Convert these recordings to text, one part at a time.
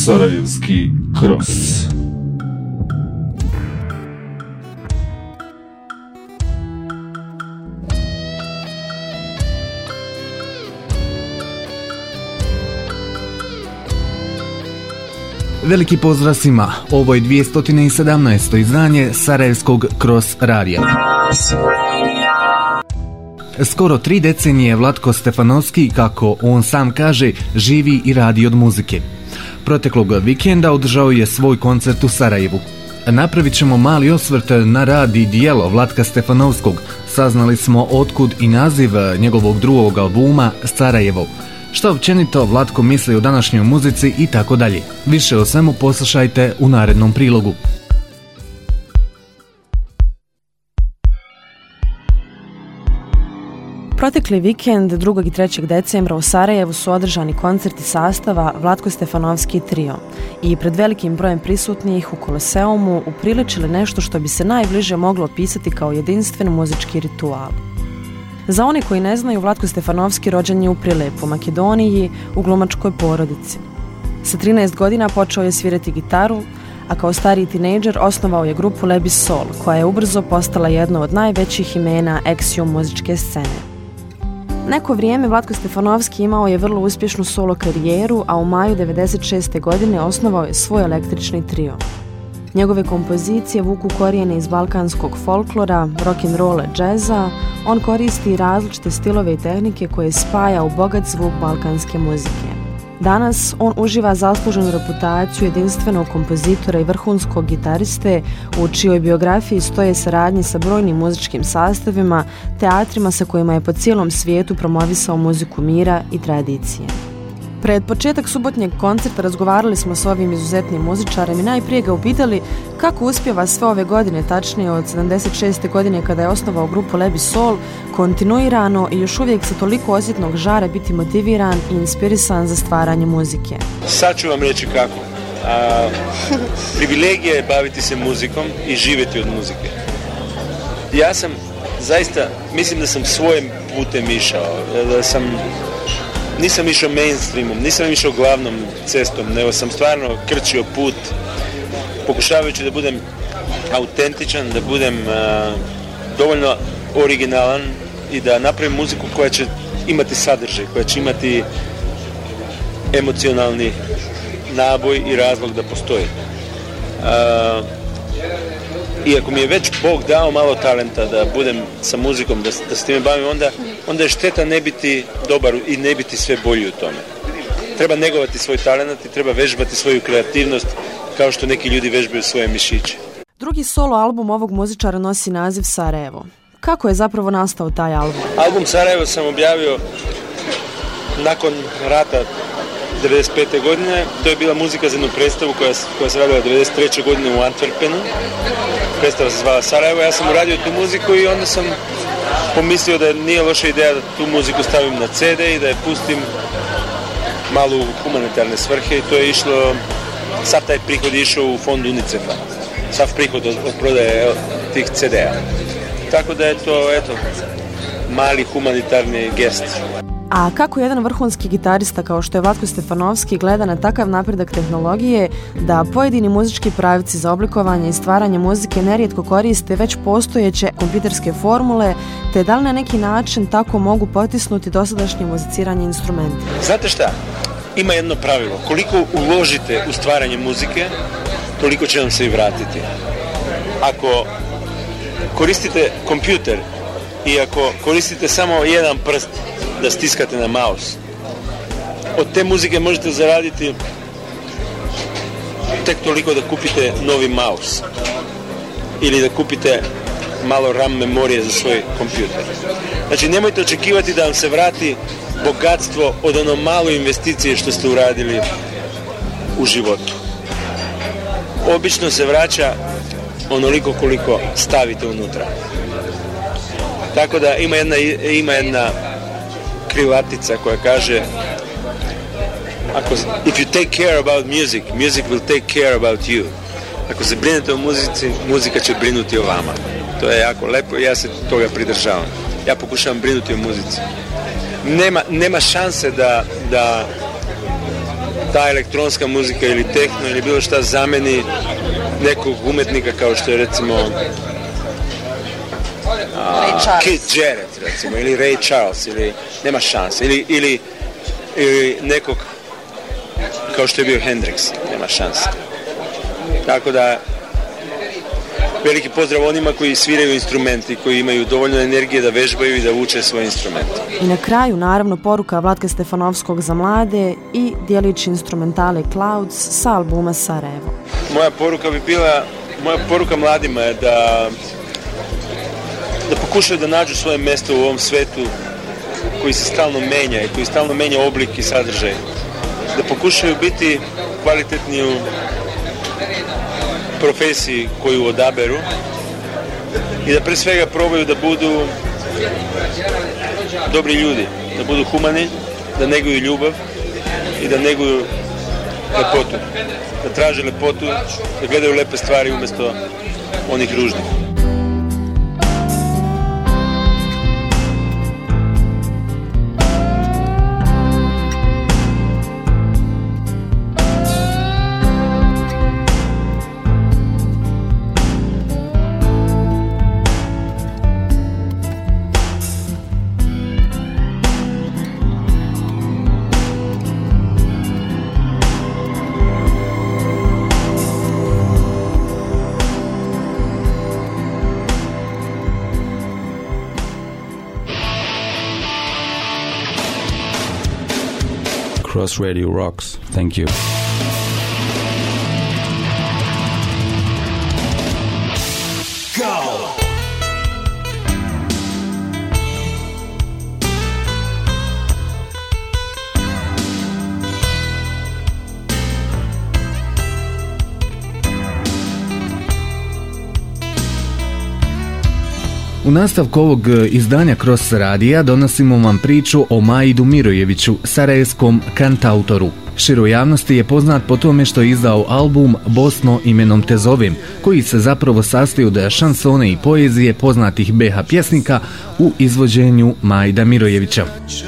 Sarajevski Cross. Veliki pozdrav svima, ovo je 217. izdanje Sarajevskog Cross radija. Skoro 3 decenije Vlatko Stefanovski, kako on sam kaže, živi i radi od muzike. Proteklog vikenda održao je svoj koncert u Sarajevu. Napravit ćemo mali osvrt na rad i dijelo Vlatka Stefanovskog. Saznali smo otkud i naziv njegovog drugog albuma Sarajevo. Što općenito Vlatko misli o današnjoj muzici i tako dalje. Više o svemu poslušajte u narednom prilogu. Protekli vikend 2. i 3. decembra u Sarajevu su održani koncerti sastava Vlatko Stefanovski trio i pred velikim brojem prisutnih u Koloseumu upriličili nešto što bi se najbliže moglo opisati kao jedinstven muzički ritual. Za one koji ne znaju, Vlatko Stefanovski rođen je u Prilepu, Makedoniji, u glumačkoj porodici. Sa 13 godina počeo je svirati gitaru, a kao stariji tinejdžer osnovao je grupu Lebi Sol, koja je ubrzo postala jedno od najvećih imena Axiom muzičke scene. Neko vrijeme Vlatko Stefanovski imao je vrlo uspješnu solo karijeru, a u maju 1996. godine osnovao je svoj električni trio. Njegove kompozicije vuku korijene iz balkanskog folklora, rock'n'rolla, džeza. On koristi različite stilove i tehnike koje spaja u bogat zvuk balkanske muzike. Danas on uživa zasluženu reputaciju jedinstvenog kompozitora i vrhunskog gitariste, u čijoj biografiji stoje saradnje sa brojnim muzičkim sastavima, teatrima sa kojima je po cijelom svijetu promovisao muziku mira i tradicije. Pred početak subotnjeg koncerta razgovarali smo s ovim izuzetnim muzičarem i najprije ga upitali kako uspijeva sve ove godine, tačnije od 76. godine kada je osnovao grupu Lebi Sol, kontinuirano i još uvijek sa toliko osjetnog žara biti motiviran i inspirisan za stvaranje muzike. Sad ću vam reći kako. Privilegija je baviti se muzikom i živjeti od muzike. Ja sam zaista, mislim da sam svojim putem išao, nisam išao mainstreamom, nisam išao glavnom cestom, nego sam stvarno krčio put, pokušavajući da budem autentičan, da budem dovoljno originalan i da napravim muziku koja će imati sadržaj, koja će imati emocionalni naboj i razlog da postoji. Iako mi je već Bog dao malo talenta da budem sa muzikom, da se time bavim, onda je šteta ne biti dobar i ne biti sve bolji u tome. Treba negovati svoj talent i treba vežbati svoju kreativnost kao što neki ljudi vežbaju svoje mišiće. Drugi solo album ovog muzičara nosi naziv Sarajevo. Kako je zapravo nastao taj album? Album Sarajevo sam objavio nakon rata 1995. godine. To je bila muzika za jednu predstavu koja se radila 1993. godine u Antwerpenu. Predstava se zvala Sarajevo. Ja sam uradio tu muziku i onda sam pomislio da nije loša ideja da tu muziku stavim na CD i da je pustim malo u humanitarne svrhe i to je išlo, sav taj prihod je išao u fond UNICEF-a. Sav prihod od prodaje tih CD-a. Tako da je to, eto, mali humanitarni gest. A kako jedan vrhunski gitarista kao što je Vlatko Stefanovski gleda na takav napredak tehnologije da pojedini muzički pravci za oblikovanje i stvaranje muzike nerijetko koriste već postojeće kompjuterske formule, te da li na neki način tako mogu potisnuti dosadašnje muziciranje instrumenta? Znate šta? Ima jedno pravilo. Koliko uložite u stvaranje muzike, toliko će vam se i vratiti. Ako koristite kompjuter i ako koristite samo jedan prst da stiskate na mouse, od te muzike možete zaraditi tek toliko da kupite novi mouse ili da kupite malo RAM memorije za svoj kompjuter. Znači, nemojte očekivati da vam se vrati bogatstvo od ono malo investicije što ste uradili u životu. Obično se vraća onoliko koliko stavite unutra. Tako da ima jedna krilatica koja kaže if you take care about music, music will take care about you. Ako se brinete o muzici, muzika će brinuti o vama. To je jako lepo i ja se toga pridržavam. Ja pokušavam brinuti o muzici. Nema šanse ta elektronska muzika ili techno ili bilo šta zameni nekog umetnika kao što je recimo Keith Jarrett recimo, ili Ray Charles, ili nema šanse, ili nekog kao što je bio Hendrix, nema šanse. Tako da veliki pozdrav onima koji sviraju instrumenti, koji imaju dovoljno energije da vežbaju i da uče svoje instrumente. I na kraju, naravno, poruka Vlatka Stefanovskog za mlade i dijelić instrumentale Clouds sa albuma Sarajevo. Moja poruka mladima je da pokušaju da nađu svoje mjesto u ovom svetu koji se stalno menja i koji stalno menja oblik i sadržaj. Da pokušaju biti kvalitetni u profesiji koju odaberu i da pre svega probaju da budu dobri ljudi, da budu humani, da neguju ljubav i da neguju lepotu, da traže lepotu, da gledaju lepe stvari umjesto onih ružnih. Cross Radio rocks. Thank you. Go! U nastavku ovog izdanja Cross radija donosimo vam priču o Maidu Mirojeviću, sarajevskom kantautoru. Široj javnosti je poznat po tome što je izdao album Bosno imenom te zovem, koji se zapravo sastoji od šansone i poezije poznatih BiH pjesnika u izvođenju Maida Mirojevića.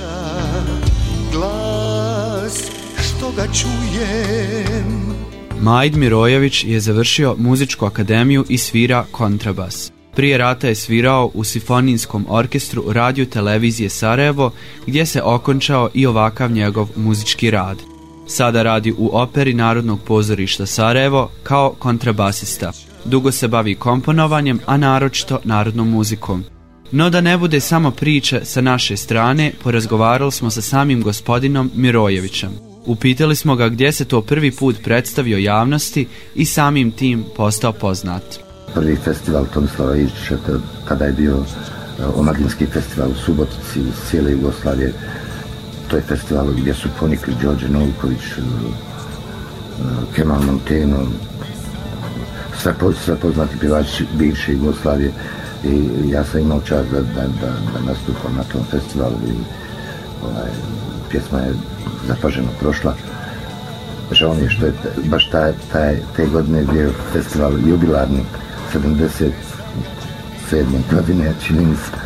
Maid Mirojević je završio muzičku akademiju i svira kontrabas. Prije rata je svirao u simfonijskom orkestru Radio televizije Sarajevo, gdje se okončao i ovakav njegov muzički rad. Sada radi u operi Narodnog pozorišta Sarajevo kao kontrabasista. Dugo se bavi komponovanjem, a naročito narodnom muzikom. No da ne bude samo priče sa naše strane, porazgovarali smo sa samim gospodinom Mirojevićem. Upitali smo ga gdje se to prvi put predstavio javnosti i samim tim postao poznat. Prvi festival Tomislava Ižića, kada je bio omladinski festival u Subotici iz cijele Jugoslavije. To je festival gdje su ponikli Đorđe Noviković, Kemal Monteno, sve poznati pjevači bivše Jugoslavije, i ja sam imao čast da nastupam na tom festivalu i pjesma je zapaženo prošla. Žao mi je što je baš te godine bio festival jubilarni 77. godine, čini mi se.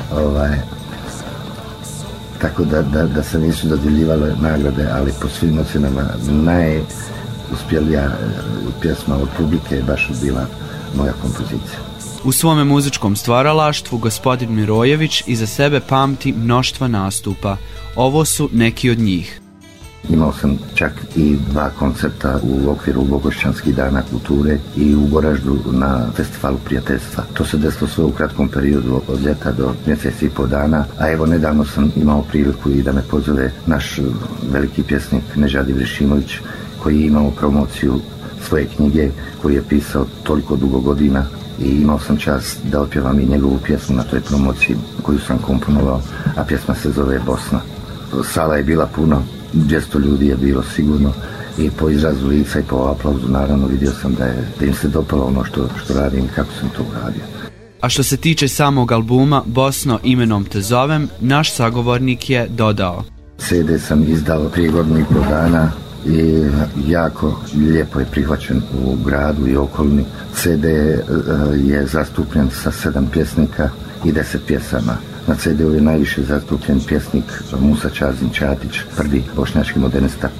Tako da se nisu dodjeljivale nagrade, ali po svim ocjenama najuspjelija pjesma od publike je baš bila moja kompozicija. U svome muzičkom stvaralaštvu gospodin Mirojević iza sebe pamti mnoštva nastupa. Ovo su neki od njih. Imao sam čak i 2 koncerta u okviru Bogošćanskih dana kulture i u Goraždu na festivalu prijateljstva. To se desilo sve u kratkom periodu od ljeta do mjesec i pol dana, a evo nedavno sam imao priliku i da me pozove naš veliki pjesnik Nežad Ibrešimović, koji je imao promociju svoje knjige koju je pisao toliko dugo godina, i imao sam čast da otpjevam i njegovu pjesmu na toj promociji koju sam komponovao, a pjesma se zove Bosna. Sala je bila puno, 200 ljudi je bilo sigurno, i po izrazu lica i po aplauzu naravno vidio sam da im se dopalo ono što radim i kako sam to uradio. A što se tiče samog albuma Bosno imenom te zovem, naš sagovornik je dodao: CD sam izdao prije godinu i pol dana i jako lijepo je prihvaćen u gradu i okolini. CD je zastupljen sa 7 pjesnika i 10 pjesama. Na CD-u je najviše zastupljen pjesnik Musa Čazin Čatić, prvi bošnjački modernista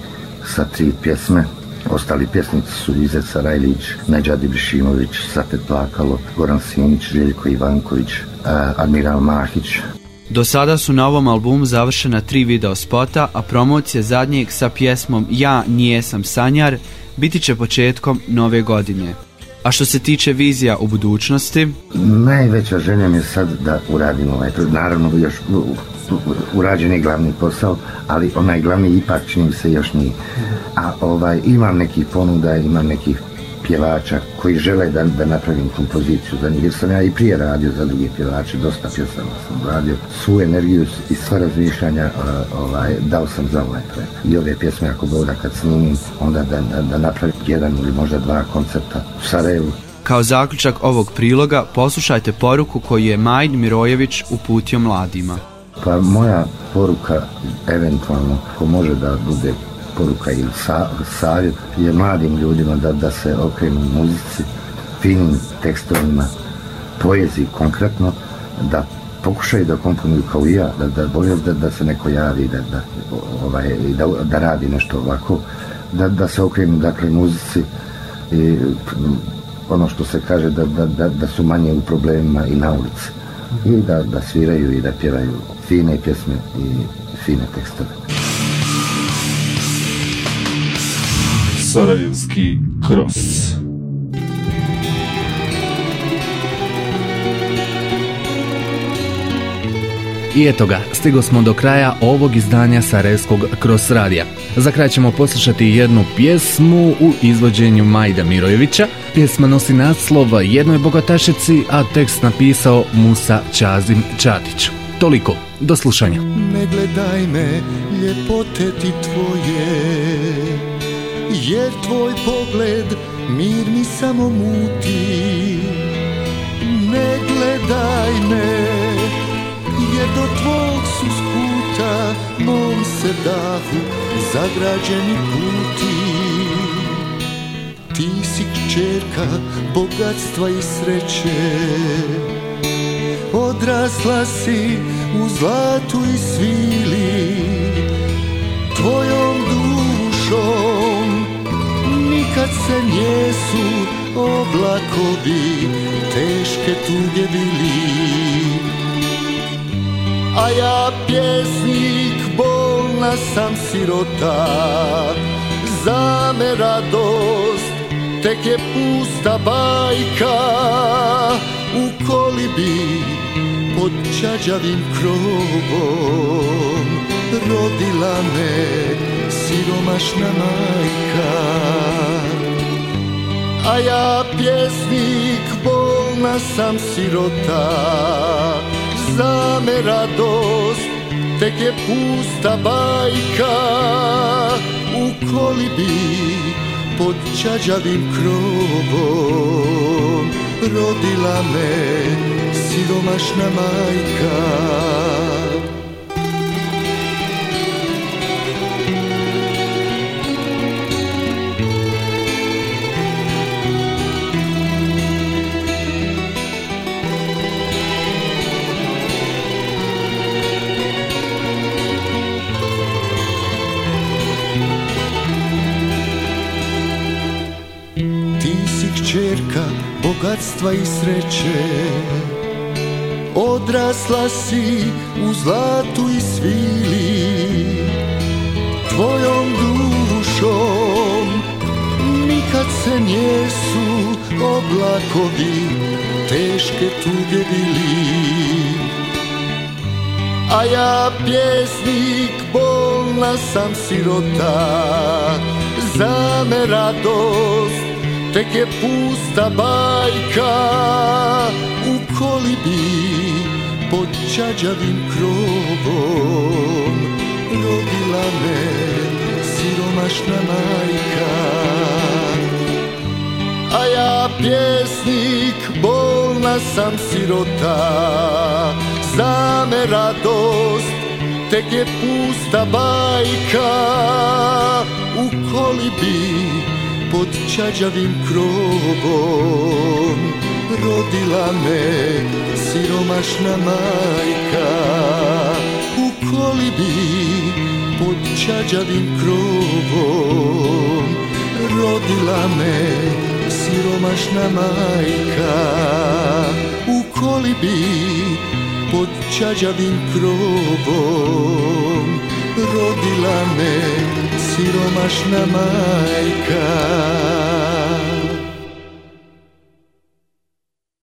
sa 3 pjesme. Ostali pjesnici su Izet Sarajlić, Nedžad Ibrišimović, Safet Plakalo, Goran Simić, Željko Ivanković, Admiral Mahić. Do sada su na ovom albumu završena 3 video spota, a promocija zadnjeg sa pjesmom Ja nijesam sanjar biti će početkom nove godine. A što se tiče vizija u budućnosti? Najveća želja mi je sad da uradim naravno još urađen je glavni posao, ali onaj glavni ipak čini se još nije. A imam nekih ponuda, imam nekih pjevača koji žele da napravim kompoziciju za njih, jer sam ja i prije radio za druge pjevače, dosta pjesama sam radio, svu energiju i sva razmišljanja dao sam za ovaj projekt. I ove pjesme ako Bog da kad snimim, onda da napravim 1 ili možda 2 koncerta u Sarajevu. Kao zaključak ovog priloga poslušajte poruku koju je Majd Mirojević uputio mladima. Pa moja poruka, eventualno, ko može da bude poruka ili savjet, je mladim ljudima da se okrenu muzici, finim tekstovima, poeziji konkretno, da pokušaju da komponuju kao i ja, da se neko javi, da radi nešto ovako, da se okrenu dakle muzici i ono što se kaže da su manje u problemima i na ulici i da sviraju i da pjevaju fine pjesme i fine tekstove. Sarajevski Cross. I eto ga, stigo smo do kraja ovog izdanja Sarajevskog Cross radija. Za kraj ćemo poslušati jednu pjesmu u izvođenju Majda Mirojevića. Pjesma nosi naslov Jednoj bogatašici, a tekst napisao Musa Čazim Čatić. Toliko, do slušanja. Ne gledaj me, ljepote ti tvoje, jer tvoj pogled mir mi samo muti. Ne gledaj me, jer do tvog su skuta mom se dahu zagrađeni puti. Ti si kćerka bogatstva i sreće, odrasla si u zlatu i svili. Tvojom dušom nikad se njesu oblakovi teške tuge bili. A ja pjesnik, bolna sam sirota, za me radost tek je pusta bajka. U kolibi pod čađavim krovom rodila me siromašna majka. A ja pjesnik, bolna sam sirota, za me radost tek je pusta bajka. U kolibi pod čađavim krovom rodila me siromašna majka. Kćerka bogatstva i sreće, odrasla si u zlatu i svili. Tvojom dušom nikad se njesu oblakovi teške tuge bili. A ja pjesnik, bolna sam sirota, za me radost tek je pusta bajka. U kolibi pod čađavim krovom rodila me siromašna majka. A ja pjesnik, bolna sam sirota, za me radost tek je pusta bajka. U kolibi pod čađavim krovom rodila me siromašna majka. U kolibi pod čađavim krovom rodila me siromašna majka. U kolibi pod čađavim krovom rodila me siromašna majka.